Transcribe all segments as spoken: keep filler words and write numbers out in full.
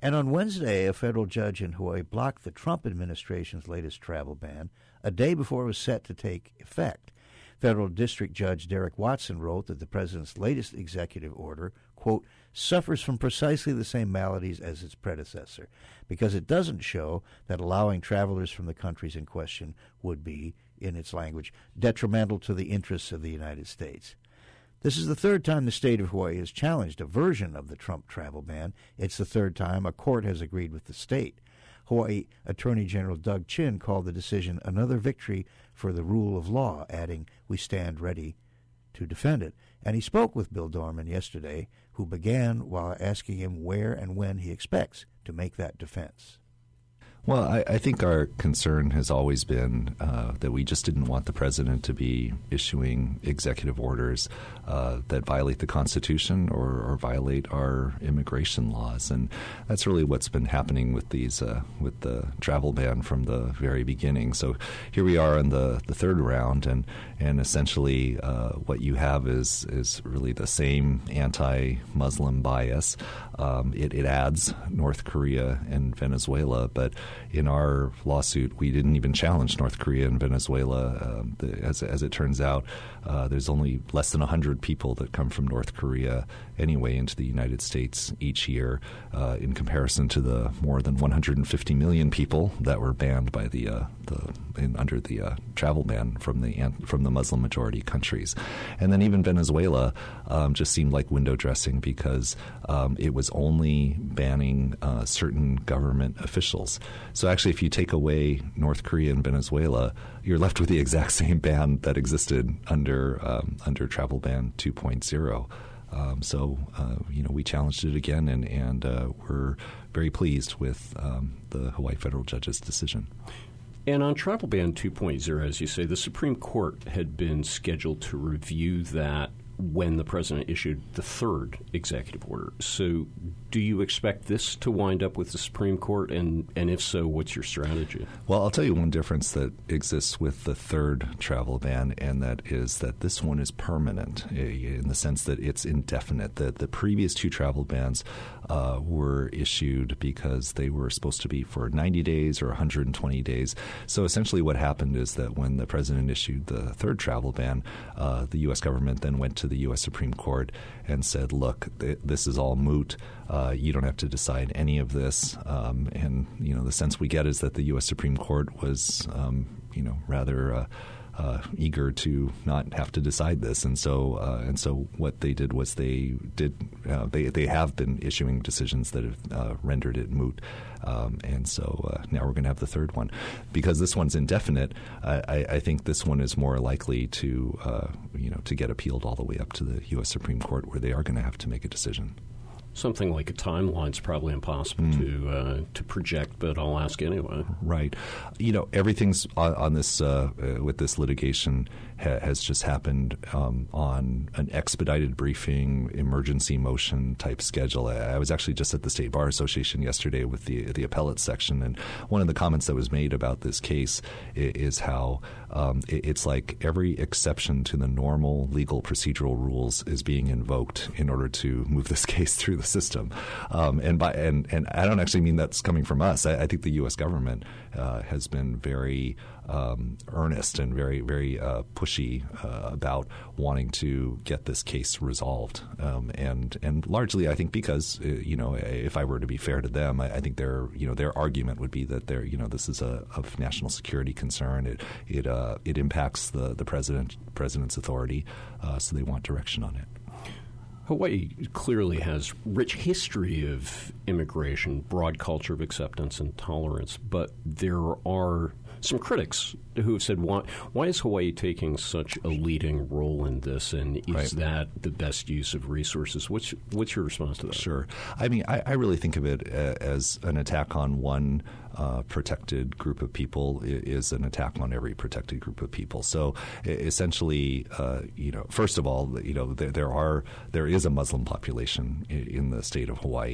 And on Wednesday, a federal judge in Hawaii blocked the Trump administration's latest travel ban a day before it was set to take effect. Federal District Judge Derek Watson wrote that the president's latest executive order, quote, suffers from precisely the same maladies as its predecessor, because it doesn't show that allowing travelers from the countries in question would be, in its language, detrimental to the interests of the United States. This is the third time the state of Hawaii has challenged a version of the Trump travel ban. It's the third time a court has agreed with the state. Hawaii Attorney General Doug Chin called the decision another victory for the rule of law, adding, we stand ready to defend it. And he spoke with Bill Dorman yesterday, who began while asking him where and when he expects to make that defense. Well, I, I think our concern has always been uh, that we just didn't want the president to be issuing executive orders uh, that violate the Constitution or, or violate our immigration laws, and that's really what's been happening with these uh, with the travel ban from the very beginning. So here we are in the, the third round, and and essentially uh, what you have is is really the same anti-Muslim bias. Um, it, it adds North Korea and Venezuela, but in our lawsuit, we didn't even challenge North Korea and Venezuela. Um, the, as, as it turns out, uh, there's only less than one hundred people that come from North Korea anyway into the United States each year, uh, in comparison to the more than one hundred fifty million people that were banned by the uh, the in, under the uh, travel ban from the from the Muslim majority countries. And then even Venezuela um, just seemed like window dressing because um, it was only banning uh, certain government officials. So actually, if you take away North Korea and Venezuela, you're left with the exact same ban that existed under um, under travel ban two point oh. Um, so, uh, you know, we challenged it again, and, and uh, we're very pleased with um, the Hawaii federal judge's decision. And on travel ban two point oh, as you say, the Supreme Court had been scheduled to review that when the president issued the third executive order. So do you expect this to wind up with the Supreme Court? And, and if so, what's your strategy? Well, I'll tell you one difference that exists with the third travel ban, and that is that this one is permanent in the sense that it's indefinite. The, the previous two travel bans uh, were issued because they were supposed to be for ninety days or one hundred twenty days. So essentially what happened is that when the president issued the third travel ban, uh, the U S government then went to the U S Supreme Court and said, look, th- this is all moot. Uh, you don't have to decide any of this. Um, and, you know, the sense we get is that the U S Supreme Court was, um, you know, rather uh, uh, eager to not have to decide this. And so uh, and so what they did was they did uh, they, they have been issuing decisions that have uh, rendered it moot. Um, and so uh, now we're going to have the third one. Because this one's indefinite, I, I think this one is more likely to, uh, you know, to get appealed all the way up to the U S Supreme Court, where they are going to have to make a decision. Something like a timeline is probably impossible mm. to uh, to project, but I'll ask anyway. Right. You know, everything's on, on this uh, uh, with this litigation ha- has just happened um, on an expedited briefing, emergency motion type schedule. I, I was actually just at the State Bar Association yesterday with the the appellate section, and one of the comments that was made about this case is, is how um, it, it's like every exception to the normal legal procedural rules is being invoked in order to move this case through the system. Um, and by and, and I don't actually mean that's coming from us. I, I think the U S government uh, has been very um, earnest and very, very uh, pushy uh, about wanting to get this case resolved. Um, and and largely, I think, because uh, you know, if I were to be fair to them, I, I think their you know their argument would be that they're you know this is a of national security concern. It it uh, it impacts the the president president's authority, uh, so they want direction on it. Hawaii clearly has rich history of immigration, broad culture of acceptance and tolerance, but there are some critics who have said, why, why is Hawaii taking such a leading role in this, and is right. that the best use of resources? What's, what's your response to that? Sure. I mean, I, I really think of it as an attack on one Uh, protected group of people is an attack on every protected group of people. So essentially, uh, you know, first of all, you know, there, there are there is a Muslim population in, in the state of Hawaii,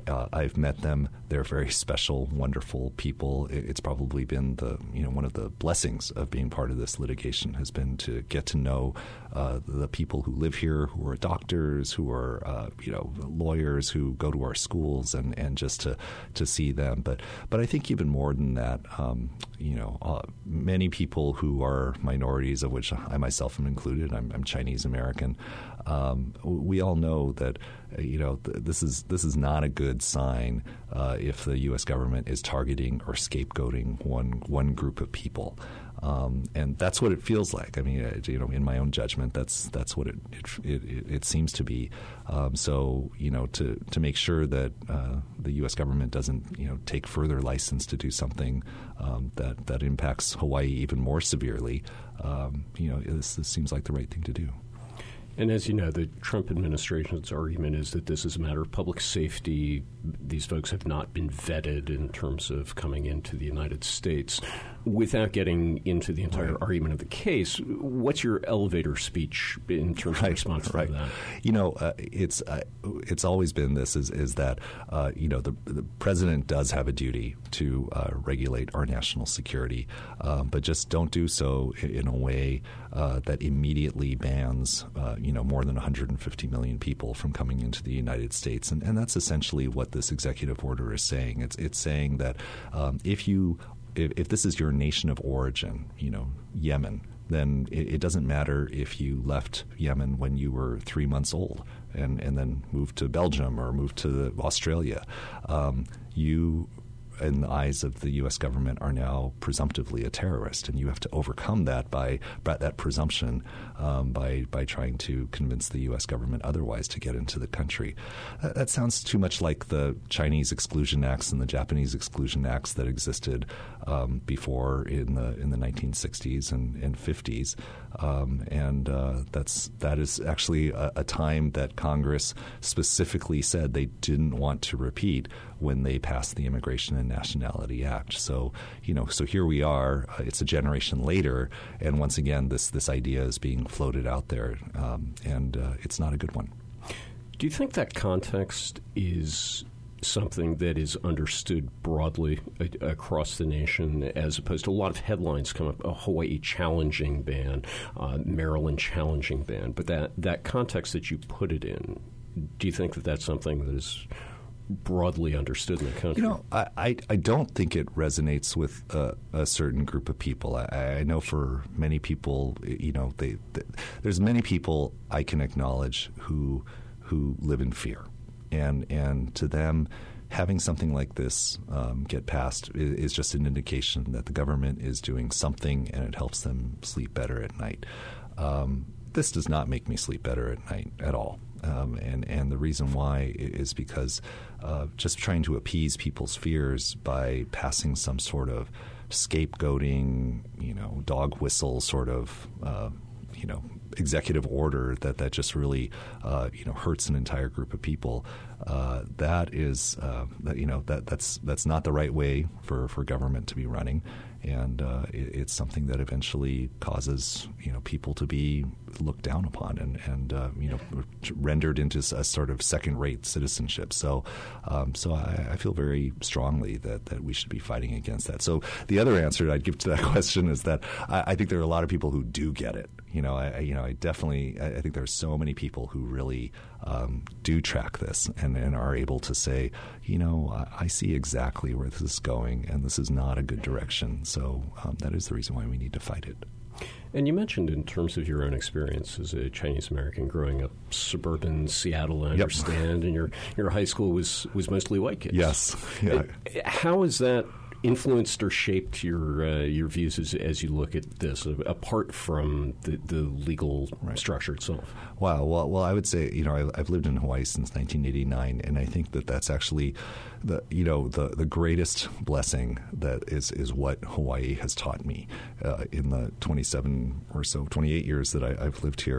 Uh, I've met them. They're very special, wonderful people. It's probably been the you know one of the blessings of being part of this litigation has been to get to know uh, the people who live here, who are doctors, who are uh, you know lawyers, who go to our schools, and, and just to to see them. But but I think even more than that, um, you know, uh, many people who are minorities, of which I myself am included. I'm, I'm Chinese American. Um, we all know that uh, you know th- this is this is not a good sign uh, if the U S government is targeting or scapegoating one one group of people. Um, and that's what it feels like. I mean, uh, you know, in my own judgment, that's that's what it it, it, it seems to be. Um, so, you know, to, to make sure that uh, the U S government doesn't, you know, take further license to do something um, that that impacts Hawaii even more severely, um, you know, this, this seems like the right thing to do. And as you know, the Trump administration's argument is that this is a matter of public safety. These folks have not been vetted in terms of coming into the United States. Without getting into the entire right. argument of the case, what's your elevator speech in terms right, of response right. to that? You know, uh, it's uh, it's always been this is is that uh, you know the, the president does have a duty to uh, regulate our national security, um, but just don't do so in a way uh, that immediately bans uh, you know more than one hundred fifty million people from coming into the United States, and and that's essentially what this executive order is saying. It's it's saying that um, if you If, if this is your nation of origin, you know, Yemen, then it, it doesn't matter if you left Yemen when you were three months old and, and then moved to Belgium or moved to Australia. Um, you, in the eyes of the U S government, are now presumptively a terrorist, and you have to overcome that by, by that presumption um, by by trying to convince the U S government otherwise to get into the country. Uh, that sounds too much like the Chinese Exclusion Acts and the Japanese Exclusion Acts that existed um, before in the in the nineteen sixties and, and fifties, um, and uh, that's that is actually a, a time that Congress specifically said they didn't want to repeat when they passed the Immigration and Nationality Act. So, you know, so here we are. Uh, it's a generation later, and once again, this this idea is being floated out there, um, and uh, it's not a good one. Do you think that context is something that is understood broadly a- across the nation, as opposed to a lot of headlines come up, a Hawaii challenging ban, uh, Maryland challenging ban, but that, that context that you put it in, do you think that that's something that is broadly understood in the country? You know, I, I, I don't think it resonates with a, a certain group of people. I, I know for many people, you know, they, they, there's many people I can acknowledge who who live in fear. And and to them, having something like this um, get passed is, is just an indication that the government is doing something and it helps them sleep better at night. Um, this does not make me sleep better at night at all. Um, and, and the reason why is because uh, just trying to appease people's fears by passing some sort of scapegoating, you know, dog whistle sort of, uh, you know, executive order that, that just really, uh, you know, hurts an entire group of people. Uh, that is, uh, that, you know, that that's that's not the right way for, for government to be running, and uh, it, it's something that eventually causes, you know, people to be looked down upon and and uh, you know, rendered into a sort of second-rate citizenship. So, um, so I, I feel very strongly that that we should be fighting against that. So the other answer I'd give to that question is that I, I think there are a lot of people who do get it. You know, I you know I definitely I think there are so many people who really um, do track this and, and are able to say, you know, I, I see exactly where this is going, and this is not a good direction. So um, that is the reason why we need to fight it. And you mentioned in terms of your own experience as a Chinese American growing up suburban Seattle, I understand, yep. and your your high school was, was mostly white kids. Yes. Yeah. How is that influenced or shaped your uh, your views as, as you look at this, uh, apart from the, the legal right. structure itself? Wow. Well, well, I would say, you know, I, I've lived in Hawaii since nineteen eighty-nine, and I think that that's actually the you know the, the greatest blessing that is is what Hawaii has taught me uh, in the twenty-seven or so, twenty-eight years that I, I've lived here.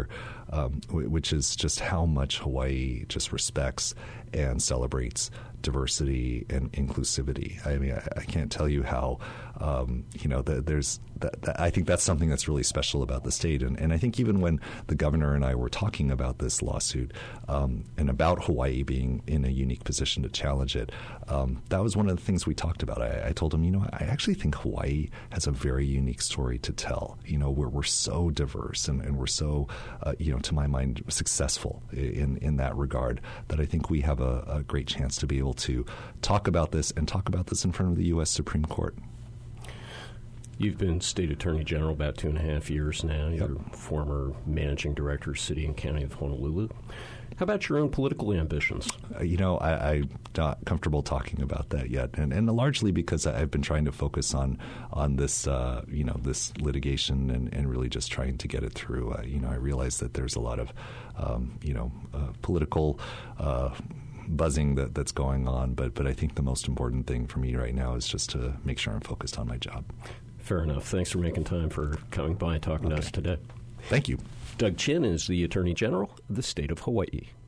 um, w- which is just how much Hawaii just respects and celebrates diversity and inclusivity. I mean, I, I can't tell you how, um, you know, the, there's, that, that, I think that's something that's really special about the state. And, and I think even when the governor and I were talking about this lawsuit um, and about Hawaii being in a unique position to challenge it, um, that was one of the things we talked about. I, I told him, you know, I actually think Hawaii has a very unique story to tell. You know, we're, we're so diverse and, and we're so, uh, you know, to my mind, successful in, in that regard that I think we have a, a great chance to be able to talk about this and talk about this in front of the U S Supreme Court. You've been state attorney general about two and a half years now. You're Yep. former managing director, City and County of Honolulu. How about your own political ambitions? Uh, you know, I, I'm not comfortable talking about that yet, and, and largely because I've been trying to focus on on this, uh, you know, this litigation and, and really just trying to get it through. Uh, you know, I realize that there's a lot of, um, you know, uh, political Uh, buzzing that, that's going on, but but I think the most important thing for me right now is just to make sure I'm focused on my job. Fair enough. Thanks for making time for coming by and talking Okay. to us today. Thank you. Doug Chin is the Attorney General of the state of Hawaii.